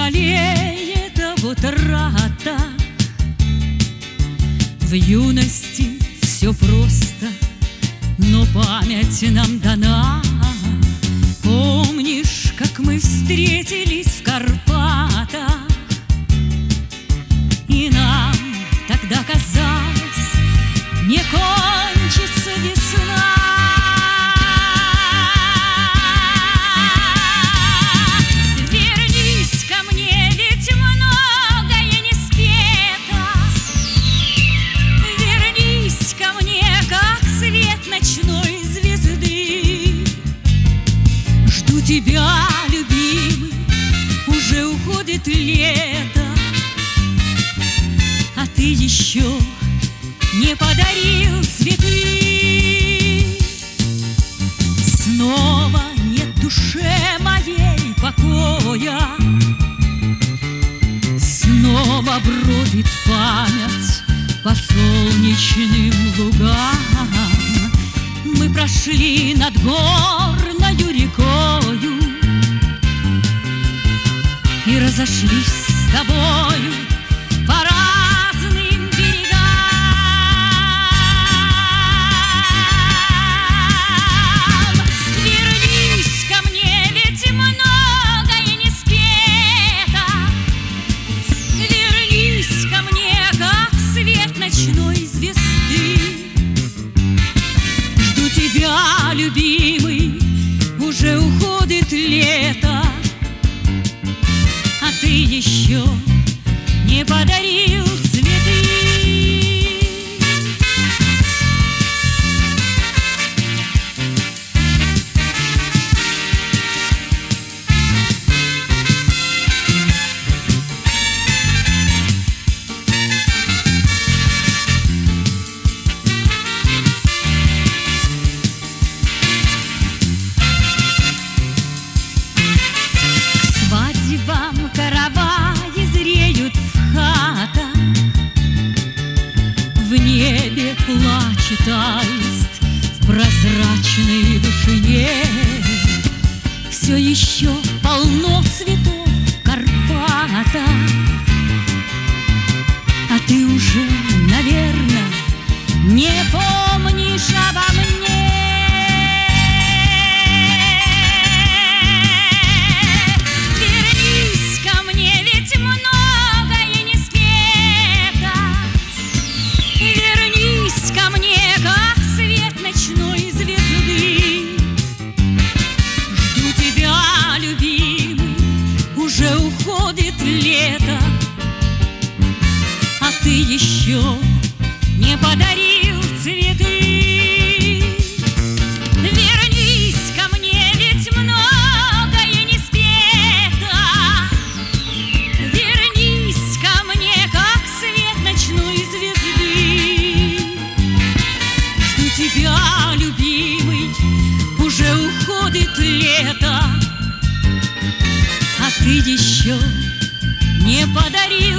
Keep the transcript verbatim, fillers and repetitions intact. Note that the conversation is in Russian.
жалеет вот утрата. В юности все просто, но память нам дана. Помнишь, как мы встретились в Карпатах? И нам тогда казалось, не кончится весна. Вернись ко мне, ведь многое не спето. Вернись ко мне, как свет ночной звезды. Жду тебя, любимый, уже уходит лето, а ты еще не подарил цветы. Снова нет душе моей покоя, снова бродит память по солнечным лугам. Мы прошли над горною рекою и разошлись с тобою по разным берегам. Вернись ко мне, ведь многое не спето. Вернись ко мне, как свет ночной звезды. Жду тебя, любимый, уже уходит лето, а ты еще не подарил цветы. Свадьбам караваи зреют в хатах, в небе плачет аист в прозрачной вышине. Все еще полно цветов в Карпатах, а ты уже, наверное, не помнишь обо мне. Вернись ко мне, ведь многое не спето. Вернись ко мне, как свет ночной звезды. Жду тебя, любимый, уже уходит лето, а ты еще не подарил цветы. Вернись ко мне, ведь многое не спето. Вернись ко мне, как свет ночной звезды. Жду тебя, любимый, уже уходит лето, а ты еще не подарил